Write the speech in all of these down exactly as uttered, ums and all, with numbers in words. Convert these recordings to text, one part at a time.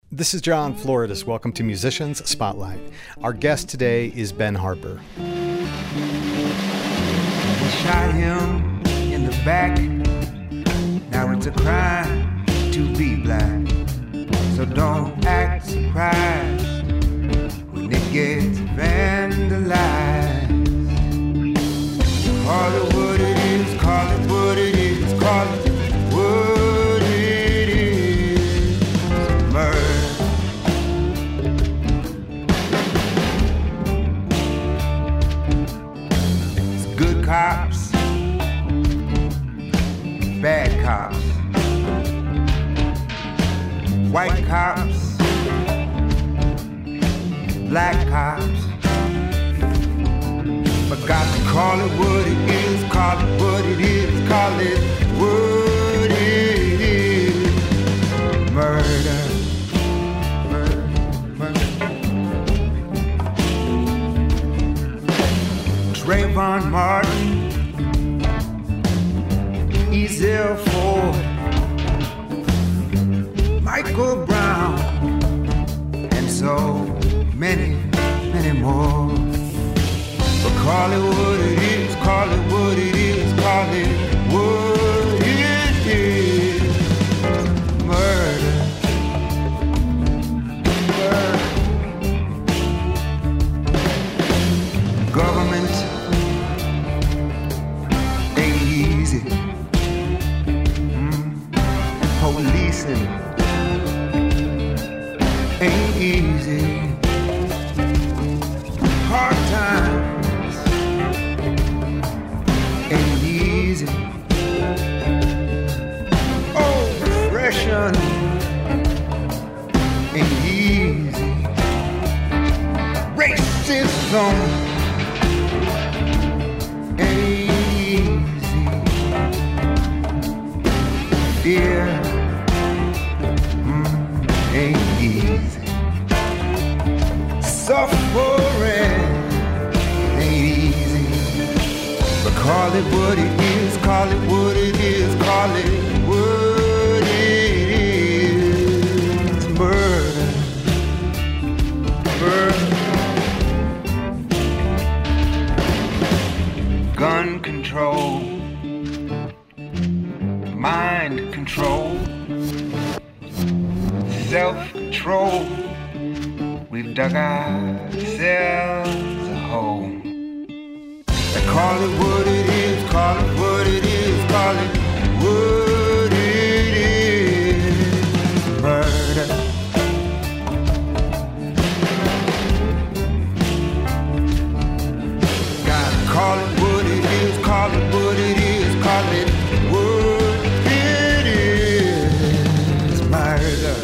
This is John Floridis. Welcome to Musicians Spotlight. Our guest today is Ben Harper. Shot him in the back. Now it's a crime to be black. So don't act surprised when it gets vandalized. Call it what it is, call it what it is, call it what it is. Murder. It's good cops, bad cops, white cops, black cops. But got to call it what it is, call it what it is, call it what it is. Murder. Murder. Murder. Trayvon Martin, Ezell Ford, Michael Brown, and so many, many more. But call it what it is, call it what it is, call it what it is. Murder. Murder. Government ain't easy. Mm. Policing ain't easy. Hard times ain't easy. Oppression ain't easy. Racism ain't easy. Fear mm, ain't easy. Suffering ain't easy. But call it what it is, call it what it is, call it what it is. Murder. Murder. Gun control. Mind control. Self-control. We've dug ourselves a hole. They call it what it is, call it what it is, call it what it is. Murder. Gotta call it what it is, call it what it is, call it what it is. Murder.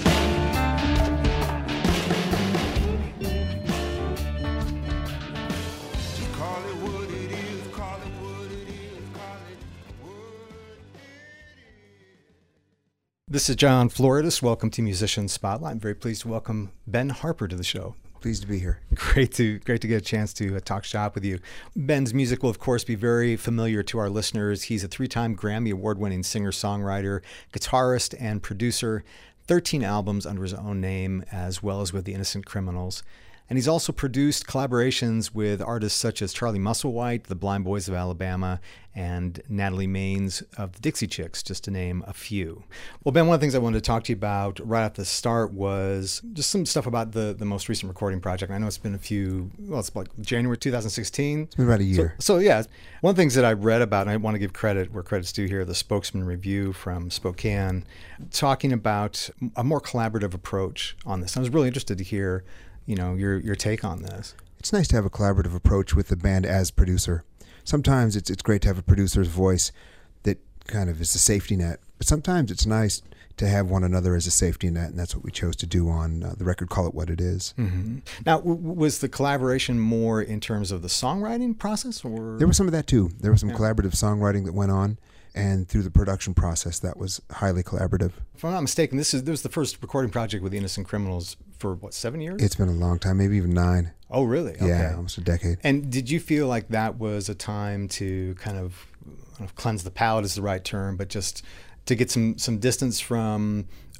This is John Floridis. Welcome to Musicians Spotlight. I'm very pleased to welcome Ben Harper to the show. Pleased to be here. Great to great to get a chance to uh, talk shop with you. Ben's music will, of course, be very familiar to our listeners. He's a three-time Grammy Award-winning singer-songwriter, guitarist, and producer. thirteen albums under his own name, as well as with the Innocent Criminals. And he's also produced collaborations with artists such as Charlie Musselwhite, the Blind Boys of Alabama, and Natalie Maines of the Dixie Chicks, just to name a few. Well, Ben, one of the things I wanted to talk to you about right at the start was just some stuff about the, the most recent recording project. I know it's been a few, well, it's like January two thousand sixteen. It's been about a year. So, so yeah, one of the things that I read about, and I want to give credit where credit's due here, the Spokesman Review from Spokane, talking about a more collaborative approach on this. I was really interested to hear you know, your your take on this. It's nice to have a collaborative approach with the band as producer. Sometimes it's it's great to have a producer's voice that kind of is a safety net, but sometimes it's nice to have one another as a safety net, and that's what we chose to do on uh, the record, Call It What It Is. Mm-hmm. Now, w- was the collaboration more in terms of the songwriting process? Or There was some of that too. There was some yeah. collaborative songwriting that went on, and through the production process, that was highly collaborative. If I'm not mistaken, this is this was the first recording project with the Innocent Criminals for, what, seven years? It's been a long time, maybe even nine. Oh, really? Okay. Yeah, almost a decade. And did you feel like that was a time to kind of, I don't know if cleanse the palate is the right term, but just to get some, some distance from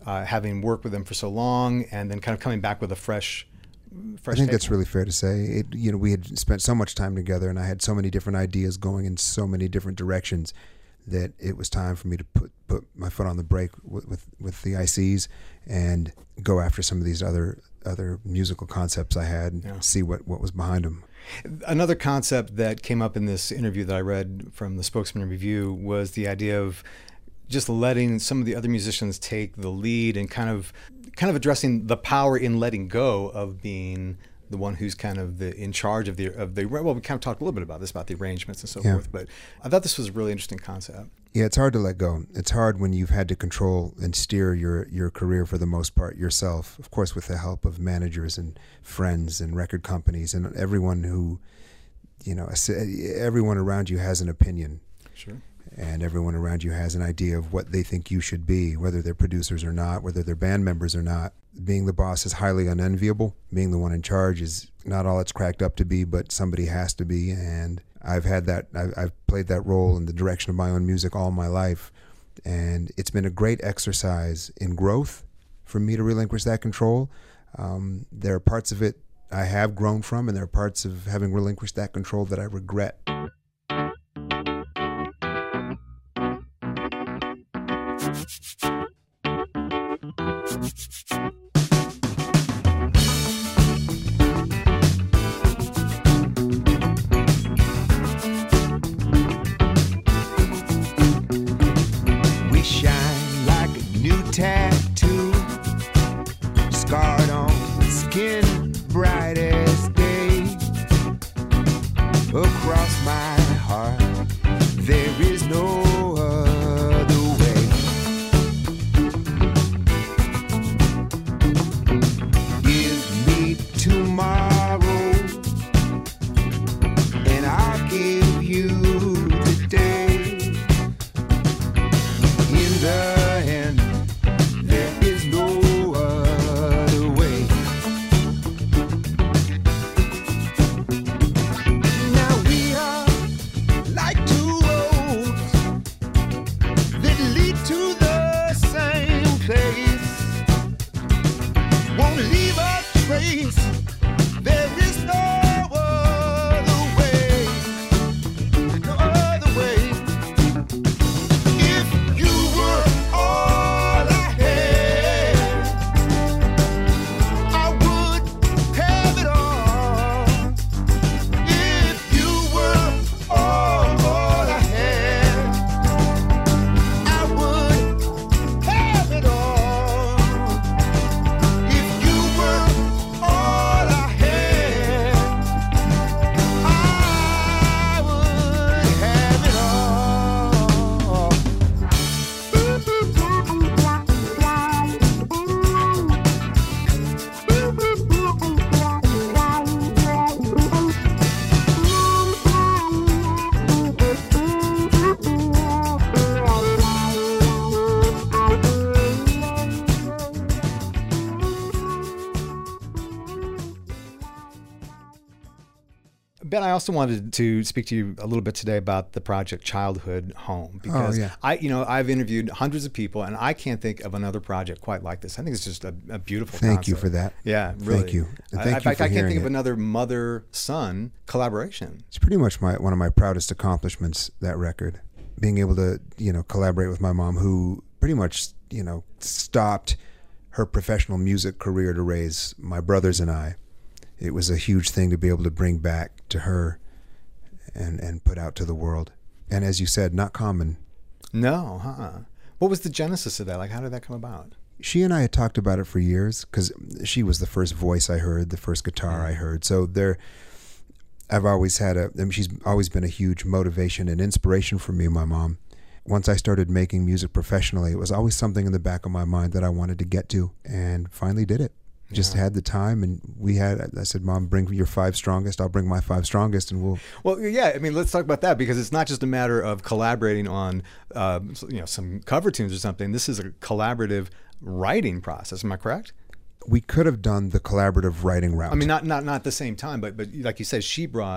uh, having worked with them for so long, and then kind of coming back with a fresh, fresh I think take? that's really fair to say. It, you know, we had spent so much time together, and I had so many different ideas going in so many different directions that it was time for me to put, put my foot on the brake with, with, with the I Cs and go after some of these other other musical concepts I had and Yeah. see what, what was behind them. Another concept that came up in this interview that I read from the Spokesman Review was the idea of just letting some of the other musicians take the lead and kind of kind of addressing the power in letting go of being the one who's kind of the in charge of the of the well, we kind of talked a little bit about this, about the arrangements and so Yeah. forth, but I thought this was a really interesting concept. Yeah, it's hard to let go. It's hard when you've had to control and steer your, your career for the most part yourself, of course, with the help of managers and friends and record companies and everyone who, you know, everyone around you has an opinion. Sure. And everyone around you has an idea of what they think you should be, whether they're producers or not, whether they're band members or not. Being the boss is highly unenviable. Being the one in charge is not all it's cracked up to be, but somebody has to be. And I've had that, I've, I've played that role in the direction of my own music all my life. And it's been a great exercise in growth for me to relinquish that control. Um, there are parts of it I have grown from, and there are parts of having relinquished that control that I regret. We shine like a new tattoo, scarred on skin, bright as day. Across my heart, there is no other way. Give me tomorrow, and I'll give you today. In the end, there is no other way. Now we are like two roads that lead to the same place. Won't leave a trace. There is no other way. No other way. If you were all I had, I would have it all. If you were all I had, I would have it all. If you were all I had, I would have it all. Ben, I also wanted to speak to you a little bit today about the project Childhood Home, because Oh, yeah. I, you know, I've interviewed hundreds of people, and I can't think of another project quite like this. I think it's just a, a beautiful. Thank you concept. for that. Yeah, really. Thank you. And I- thank in you fact, for I can't hearing think of it. another mother-son collaboration. It's pretty much my one of my proudest accomplishments, that record. Being able to, you know, collaborate with my mom, who pretty much, you know, stopped her professional music career to raise my brothers and I. It was a huge thing to be able to bring back to her and, and put out to the world. And as you said, not common. No, huh? What was the genesis of that? Like, how did that come about? She and I had talked about it for years because she was the first voice I heard, the first guitar I heard. So there, I've always had a, I mean, she's always been a huge motivation and inspiration for me and my mom. Once I started making music professionally, it was always something in the back of my mind that I wanted to get to, and finally did it. Just Yeah. had the time, and we had, I said, Mom, bring your five strongest. I'll bring my five strongest, and we'll. Well, yeah, I mean, let's talk about that, because it's not just a matter of collaborating on, uh, you know, some cover tunes or something. This is a collaborative writing process. Am I correct? We could have done the collaborative writing route. I mean, not not not at the same time, but but like you said, she brought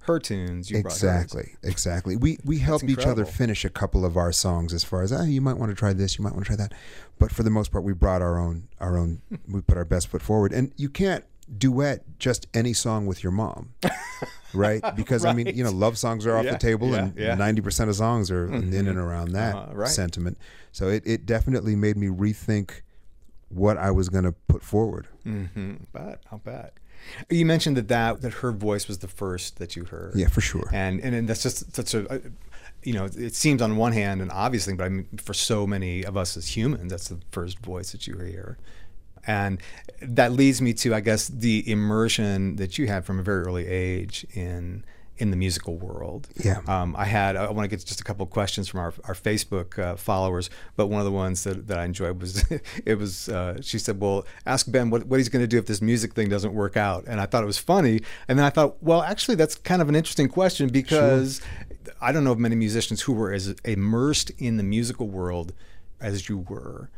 her tunes. You exactly, brought hers. exactly. We we help each other incredible. finish a couple of our songs as far as, ah, you might want to try this, you might want to try that. But for the most part, we brought our own, our own, we put our best foot forward. And you can't duet just any song with your mom, right? Because, I mean, Right. you know, love songs are off Yeah, the table, yeah, and yeah. ninety percent of songs are in and around that Uh, right. sentiment. So it, it definitely made me rethink what I was going to put forward. Mm-hmm. But I'll bet. You mentioned that, that that her voice was the first that you heard. Yeah, for sure. And and, and that's just such a, you know, it seems on one hand and obviously, but I mean, for so many of us as humans, that's the first voice that you hear. And that leads me to, I guess, the immersion that you had from a very early age in in the musical world. Yeah. Um, I had, I want to get just a couple of questions from our, our Facebook uh, followers, but one of the ones that, that I enjoyed was, it was, uh, she said, well, ask Ben what, what he's going to do if this music thing doesn't work out. And I thought it was funny. And then I thought, well, actually, that's kind of an interesting question because sure. I don't know of many musicians who were as immersed in the musical world as you were.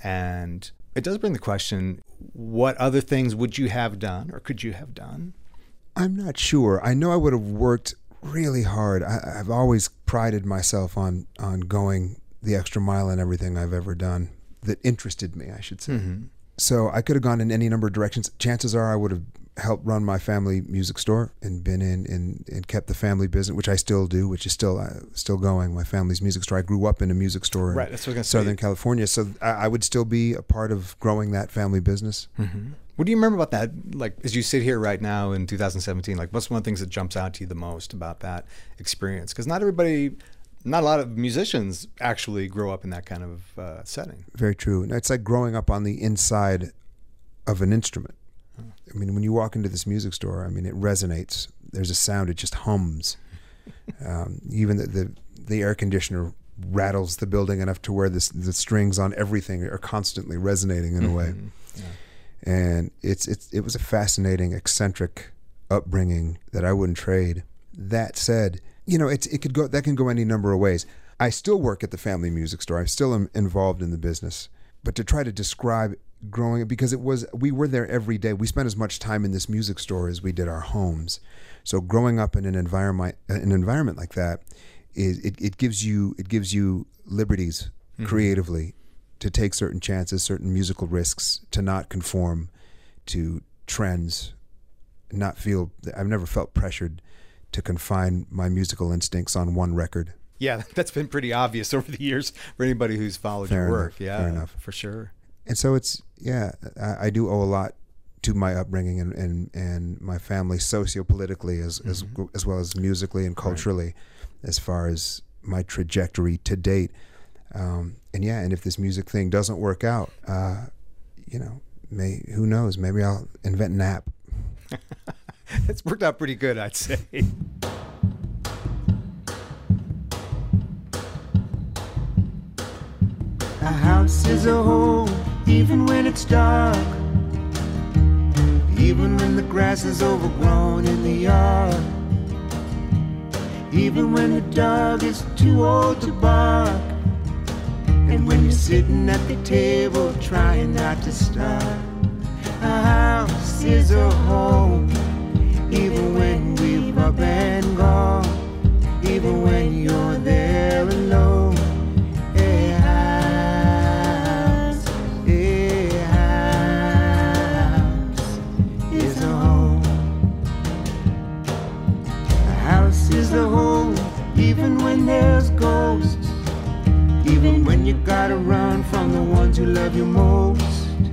And it does bring the question, what other things would you have done or could you have done? I'm not sure. I know I would have worked really hard. I, I've always prided myself on on going the extra mile in everything I've ever done that interested me, I should say. Mm-hmm. So I could have gone in any number of directions. Chances are I would have helped run my family music store and been in and, and kept the family business, which I still do, which is still uh, still going. My family's music store. I grew up in a music store right, in that's what I was Southern gonna say. California, so I, I would still be a part of growing that family business. Mm-hmm. What do you remember about that? Like, as you sit here right now in two thousand seventeen, like, what's one of the things that jumps out to you the most about that experience? Because not everybody, not a lot of musicians actually grow up in that kind of uh, setting. Very true. And it's like growing up on the inside of an instrument. I mean, when you walk into this music store, I mean, it resonates. There's a sound; it just hums. Um, even the, the the air conditioner rattles the building enough to where the the strings on everything are constantly resonating in a way. Yeah. And it's it's it was a fascinating, eccentric upbringing that I wouldn't trade. That said, you know, it's it could go that can go any number of ways. I still work at the family music store. I'm still am involved in the business. But to try to describe growing, because it was we were there every day. We spent as much time in this music store as we did our homes. So growing up in an environment an environment like that is it, it gives you it gives you liberties mm-hmm. creatively to take certain chances, certain musical risks, to not conform to trends, not feel, I've never felt pressured to confine my musical instincts on one record. Yeah, that's been pretty obvious over the years for anybody who's followed Fair your work. enough, Yeah, fair enough. For sure. And so it's, yeah, I, I do owe a lot to my upbringing and, and, and my family socio-politically as, mm-hmm. as, as well as musically and culturally right. as far as my trajectory to date. Um, and yeah, and if this music thing doesn't work out, uh, you know, may who knows? Maybe I'll invent an app. It's worked out pretty good, I'd say. A house is a home, even when it's dark. Even when the grass is overgrown in the yard. Even when the dog is too old to bark. And when you're sitting at the table trying not to starve. A house is a home, even when we've up and gone. Even when you're there alone. A house, a house is a home. A house is a home, even when there's ghosts. Even when you gotta run from the ones who love you most.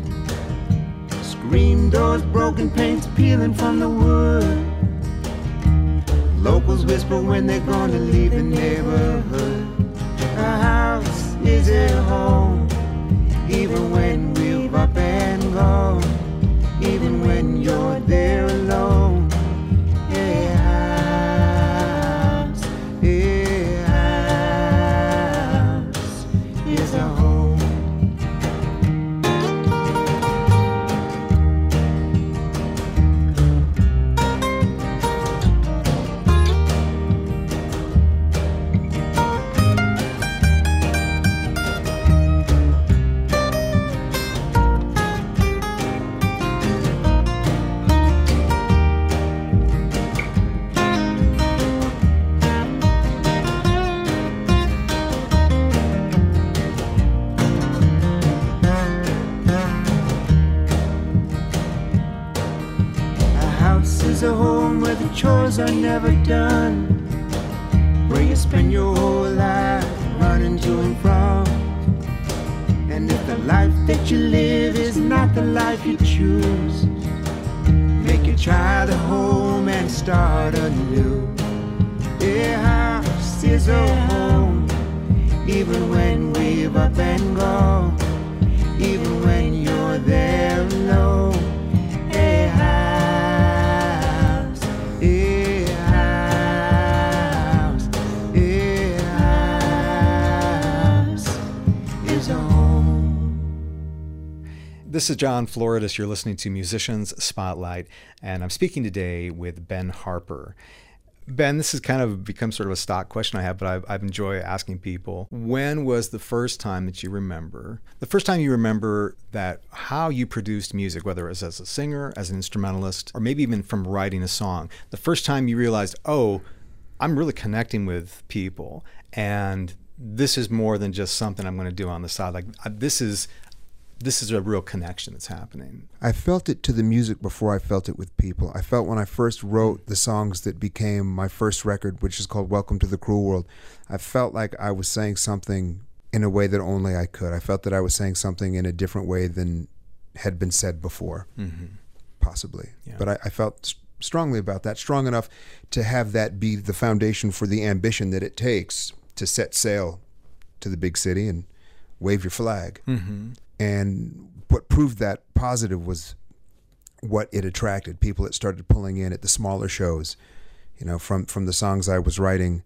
Screen doors, broken paints peeling from the wood. Locals whisper when they're gonna leave the neighborhood. A house is a home, even when we've up and gone. Even when you're there alone. A house, a house is a home. a home where the chores are never done, where you spend your whole life running to and from. And if the life that you live is not the life you choose, make your child a home and start anew. A house is a home, even when we've up and gone, even when you're there alone. A house, a house, a house is a home. This is John Floridis. You're listening to Musicians Spotlight, and I'm speaking today with Ben Harper. Ben, this has kind of become sort of a stock question I have, but I've, I've enjoyed asking people. When was the first time that you remember, the first time you remember that how you produced music, whether it was as a singer, as an instrumentalist, or maybe even from writing a song, the first time you realized, oh, I'm really connecting with people, and this is more than just something I'm going to do on the side. Like this is This is a real connection that's happening. I felt it to the music before I felt it with people. I felt when I first wrote the songs that became my first record, which is called Welcome to the Cruel World, I felt like I was saying something in a way that only I could. I felt that I was saying something in a different way than had been said before, mm-hmm. possibly. Yeah. But I, I felt st- strongly about that, strong enough to have that be the foundation for the ambition that it takes to set sail to the big city and wave your flag. Mm-hmm. And what proved that positive was what it attracted, people that started pulling in at the smaller shows, you know, from, from the songs I was writing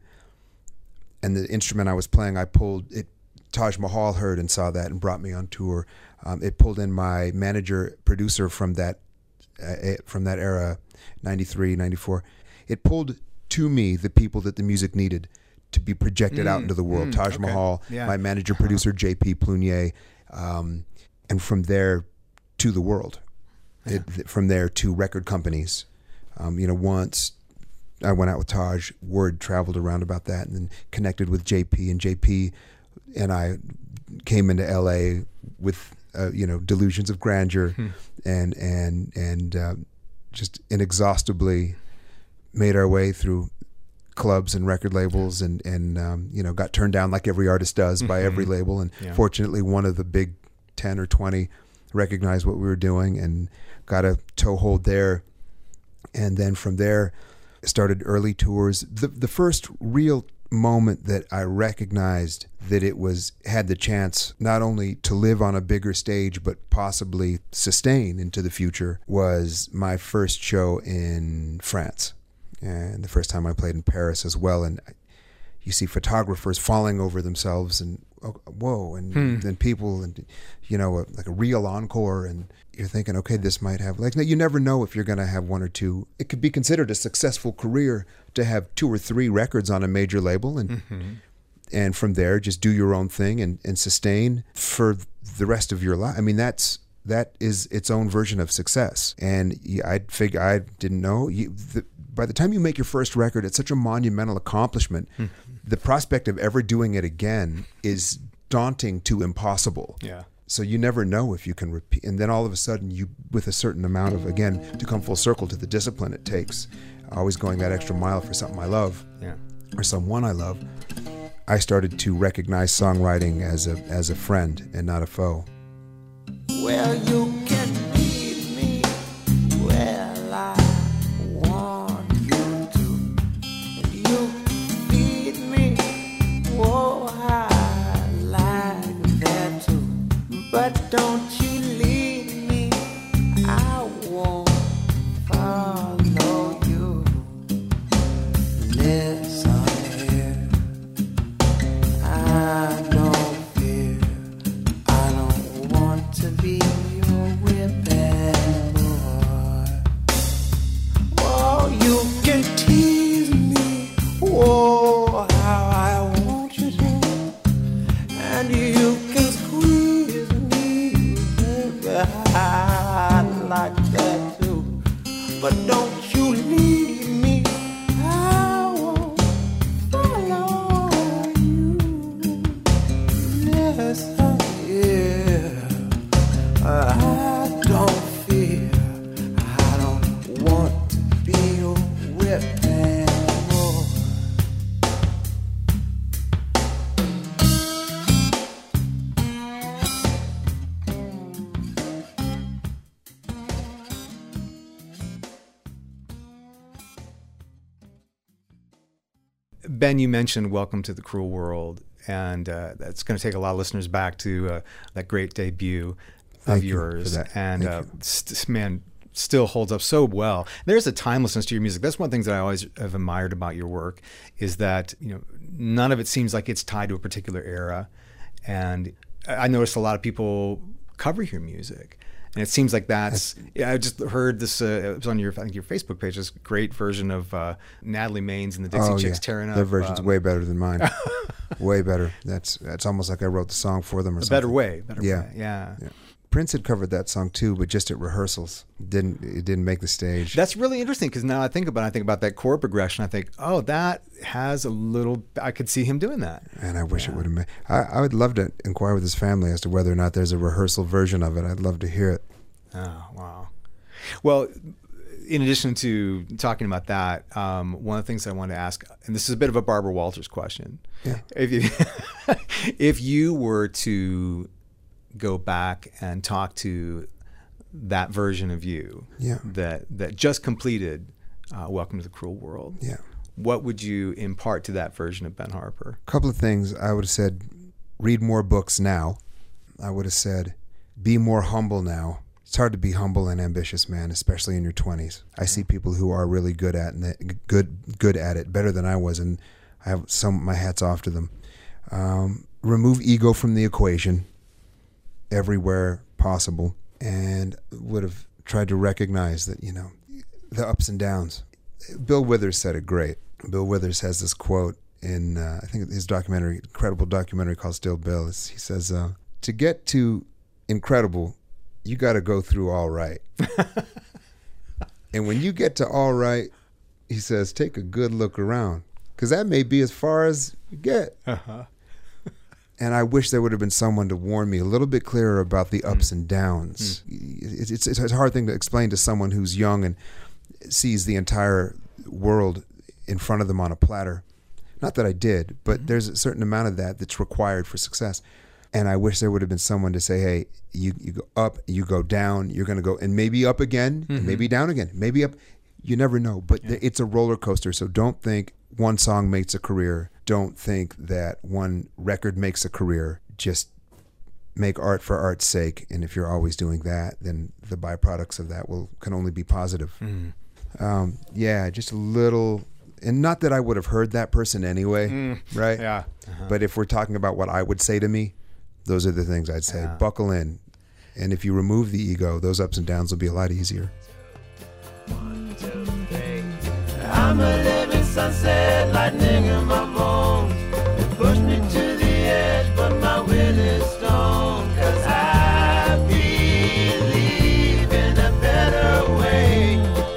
and the instrument I was playing. I pulled it. Taj Mahal heard and saw that and brought me on tour. Um, it pulled in my manager, producer from that uh, from that era, ninety-three, ninety-four. It pulled to me the people that the music needed to be projected mm, out into the world. Mm, Taj okay. Mahal, yeah. my manager, producer, J P Plunier. Um, and from there to the world, yeah. it, from there to record companies. Um, you know, once I went out with Taj, word traveled around about that, and then connected with J P, and J P and I came into L A with uh, you know, delusions of grandeur, hmm. and and and uh, just inexhaustibly made our way through clubs and record labels, and and um, you know, got turned down like every artist does by mm-hmm. every label, and yeah. fortunately one of the big ten or twenty recognized what we were doing and got a toehold there, and then from there started early tours. The the first real moment that I recognized that it was had the chance not only to live on a bigger stage but possibly sustain into the future was my first show in France. And the first time I played in Paris as well, and you see photographers falling over themselves, and oh, whoa, and hmm. then people, and you know, a, like a real encore, and you're thinking, okay, this might have, like, you never know if you're going to have one or two. It could be considered a successful career to have two or three records on a major label, and mm-hmm. and from there just do your own thing and, and sustain for the rest of your life. I mean, that's that is its own version of success. And I figure I didn't know. You, the, by the time you make your first record, it's such a monumental accomplishment. Mm-hmm. The prospect of ever doing it again is daunting to impossible. Yeah. So you never know if you can repeat. And then all of a sudden, you, with a certain amount of, again, to come full circle to the discipline it takes, always going that extra mile for something I love, yeah. or someone I love, I started to recognize songwriting as a as a friend and not a foe. Well, you can leave me. Well, I want you to. And you feed me. Oh, I like that too. But don't you leave me. I won't follow you. Listen here. I don't fear. I don't want to be your whipping boy. Oh, you can tease me. Oh, how I want you to. And you can squeeze me. Baby, I like that too. But don't you leave me. I won't follow you. Yes, yeah. I don't fear. I don't want to be Ben, you mentioned Welcome to the Cruel World, and uh, that's going to take a lot of listeners back to uh, that great debut Thank of you yours. for that. And Thank uh, you. st- man, still holds up so well. There's a timelessness to your music. That's one of the things that I always have admired about your work, is that, you know, none of it seems like it's tied to a particular era. And I noticed a lot of people cover your music. And it seems like that's, yeah, I just heard this, uh, it was on your, I think your Facebook page, this great version of uh, Natalie Maines and the Dixie oh, Chicks yeah. tearing up. Their version's um, way better than mine. Way better. That's that's almost like I wrote the song for them or a something. better way, better Yeah. way. Yeah. Yeah. Prince had covered that song too, but just at rehearsals. Didn't it didn't make the stage. That's really interesting, because now I think about it, I think about that chord progression. I think, oh, that has a little, I could see him doing that. And I wish Yeah. it would have made. I, I would love to inquire with his family as to whether or not there's a rehearsal version of it. I'd love to hear it. Oh, wow. Well, in addition to talking about that, um, one of the things I wanted to ask, and this is a bit of a Barbara Walters question. Yeah. If you, if you were to go back and talk to that version of you Yeah. that, that just completed uh, Welcome to the Cruel World, Yeah. what would you impart to that version of Ben Harper? A couple of things. I would have said, read more books now. I would have said, be more humble now. It's hard to be humble and ambitious, man, especially in your twenties. I see people who are really good at it, good good at it, better than I was, and I have some my hats off to them. Um, remove ego from the equation everywhere possible, and would have tried to recognize that, you know, the ups and downs. Bill Withers said it great. Bill Withers has this quote in uh, I think his documentary, incredible documentary called Still Bill. It's, he says, uh, "To get to incredible, you got to go through all right." And when you get to all right, he says, take a good look around, because that may be as far as you get. Uh-huh. And I wish there would have been someone to warn me a little bit clearer about the ups mm. and downs. Mm. It's, it's, it's a hard thing to explain to someone who's young and sees the entire world in front of them on a platter. Not that I did, but mm-hmm. there's a certain amount of that that's required for success. And I wish there would have been someone to say, hey, you, you go up, you go down, you're going to go, and maybe up again, mm-hmm. and maybe down again, maybe up. You never know, but yeah. it's a roller coaster. So don't think one song makes a career. Don't think that one record makes a career. Just make art for art's sake. And if you're always doing that, then the byproducts of that will can only be positive. Mm. Um, yeah, just a little... And not that I would have heard that person anyway, mm, right? Yeah. Uh-huh. But if we're talking about what I would say to me, those are the things I'd say. Yeah. Buckle in. And if you remove the ego, those ups and downs will be a lot easier. One, two, three. I'm a living sunset, lightning in my bones. It pushed me to the edge, but my will is stone. 'Cause I believe in a better way.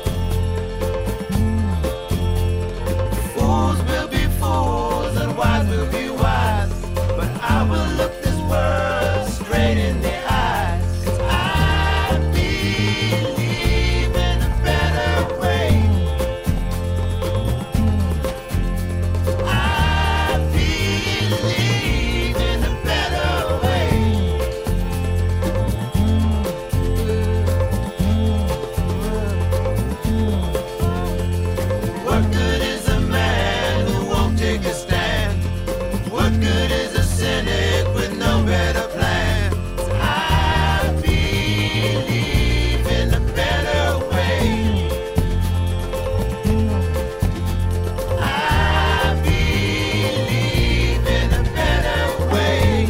Fools will be fools and wise will be wise, but I will look this world straight in the eyes. 'Cause I believe in a better way. I believe in a better way. What good is a man who won't take a stand? What good is a cynic with no better plan? I believe in a better way. I believe in a better way.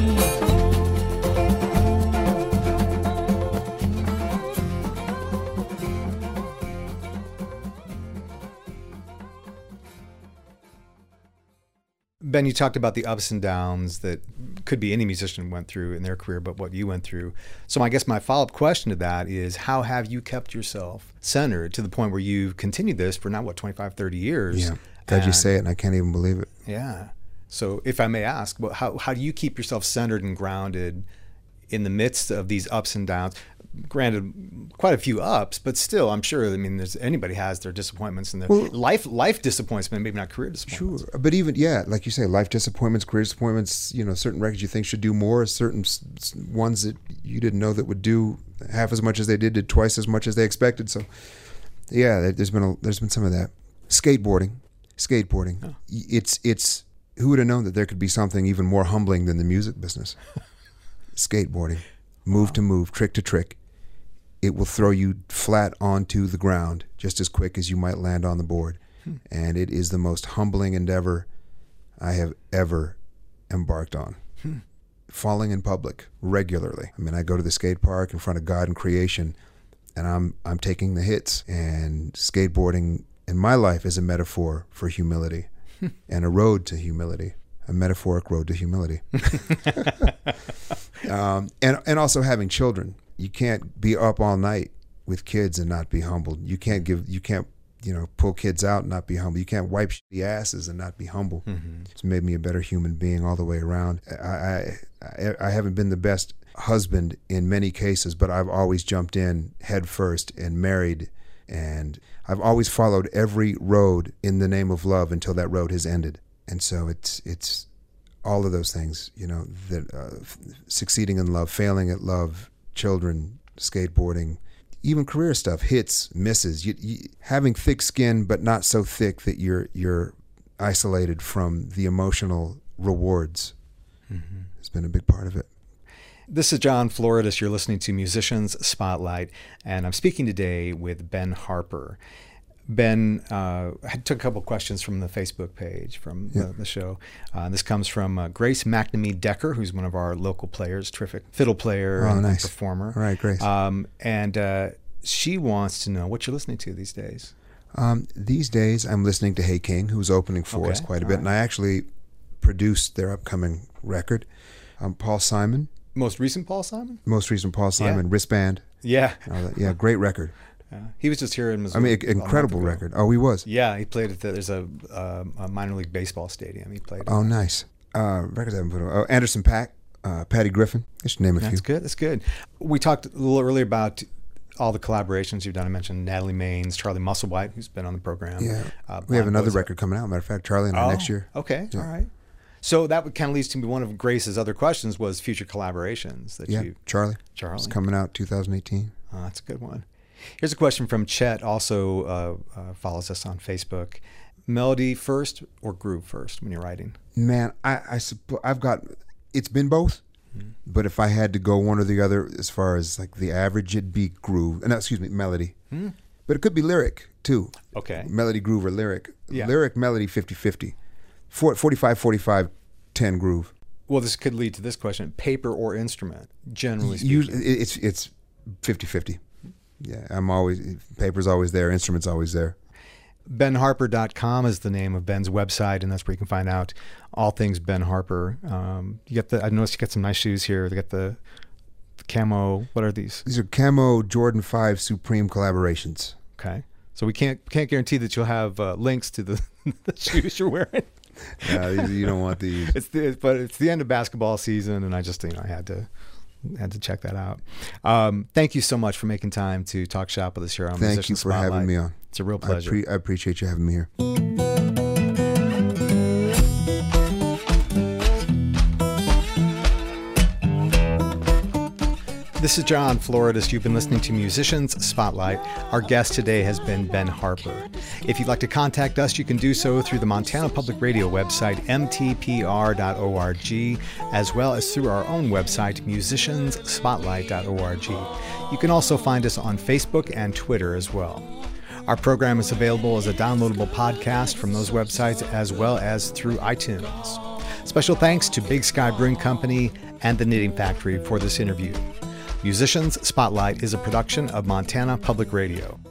Ben, you talked about the ups and downs that could be any musician went through in their career, but what you went through. So I guess my follow-up question to that is, how have you kept yourself centered to the point where you've continued this for now, what, twenty-five, thirty years? Yeah. God, you And- say it, and I can't even believe it. Yeah. So if I may ask, well, how, how do you keep yourself centered and grounded in the midst of these ups and downs? Granted, quite a few ups, but still, I'm sure, I mean, there's anybody has their disappointments and their Well- life life disappointments, but maybe not career disappointments. Sure. But even, yeah, like you say, life disappointments, career disappointments, you know, certain records you think should do more, certain s- s- ones that you didn't know that would do half as much as they did, did twice as much as they expected. So, yeah, there- there's been a, there's been some of that. Skateboarding. Skateboarding. Oh. It's it's who would have known that there could be something even more humbling than the music business? Skateboarding. Move wow. to move, trick to trick. It will throw you flat onto the ground just as quick as you might land on the board. Hmm. And it is the most humbling endeavor I have ever embarked on. Hmm. Falling in public regularly. I mean, I go to the skate park in front of God and creation, and I'm I'm taking the hits. And skateboarding in my life is a metaphor for humility and a road to humility, a metaphoric road to humility. um, and and also having children. You can't be up all night with kids and not be humbled. You can't give. You can't. You know, pull kids out and not be humble. You can't wipe shitty asses and not be humble. Mm-hmm. It's made me a better human being all the way around. I, I I haven't been the best husband in many cases, but I've always jumped in head first and married, and I've always followed every road in the name of love until that road has ended. And so it's it's all of those things, you know, that uh, f- succeeding in love, failing at love, children, skateboarding, even career stuff, hits, misses, you, you, having thick skin, but not so thick that you're you're isolated from the emotional rewards. Mm-hmm. It's been a big part of it. This is John Floridis. You're listening to Musicians Spotlight, and I'm speaking today with Ben Harper. Ben, uh, I took a couple questions from the Facebook page from yeah. the, the show. Uh, this comes from uh, Grace McNamee Decker, who's one of our local players, terrific fiddle player oh, and nice. performer. All right, Grace. Um, and uh, she wants to know what you're listening to these days. Um, these days, I'm listening to Hey King, who's opening for okay. us quite a All bit, right. and I actually produced their upcoming record. Um, Paul Simon. Most recent Paul Simon? Most recent Paul Simon, yeah. Wristband. Yeah. Uh, yeah, great record. Yeah. He was just here in Missouri. I mean, incredible record. Oh, he was? Yeah, he played at the, there's a, uh, a minor league baseball stadium. He played. Oh, nice. Uh, records I haven't put on. Oh, Anderson .Paak, uh, Patty Griffin. I should name a That's few. That's good. That's good. We talked a little earlier about all the collaborations you've done. I mentioned Natalie Maines, Charlie Musselwhite, who's been on the program. Yeah. Uh, we have another Boza. record coming out. Matter of fact, Charlie and I oh, next year. Okay. Yeah. All right. So that would kind of leads to one of Grace's other questions was future collaborations that yeah, you. Charlie. Charlie. It's coming out two thousand eighteen. Oh, that's a good one. Here's a question from Chet, also uh, uh, follows us on Facebook. Melody first or groove first when you're writing? Man, I, I suppo- I've got, it's been both, mm-hmm. but if I had to go one or the other, as far as like the average, it'd be groove, no, excuse me, melody. Mm-hmm. But it could be lyric too. Okay. Melody, groove, or lyric. Yeah. Lyric, melody, fifty-fifty. forty-five forty-five, ten groove. Well, this could lead to this question: paper or instrument, generally speaking. Usually, it's it's fifty-fifty. Yeah, I'm always, paper's always there, instrument's always there. Ben Harper dot com is the name of Ben's website, and that's where you can find out all things Ben Harper. Um, you get the. I noticed you got some nice shoes here. They got the, the camo. What are these? These are camo Jordan five Supreme collaborations. Okay, so we can't can't guarantee that you'll have uh, links to the, the shoes you're wearing. Yeah, these, you don't want these. It's the, but it's the end of basketball season, and I just you know I had to had to check that out. Um, thank you so much for making time to talk shop with us here on Thank Musician you for Spotlight. having me on. It's a real I, pleasure. pre- I appreciate you having me here. This is John Floridis. You've been listening to Musicians Spotlight. Our guest today has been Ben Harper. If you'd like to contact us, you can do so through the Montana Public Radio website, m t p r dot org, as well as through our own website, musicians spotlight dot org. You can also find us on Facebook and Twitter as well. Our program is available as a downloadable podcast from those websites as well as through iTunes. Special thanks to Big Sky Brewing Company and the Knitting Factory for this interview. Musicians Spotlight is a production of Montana Public Radio.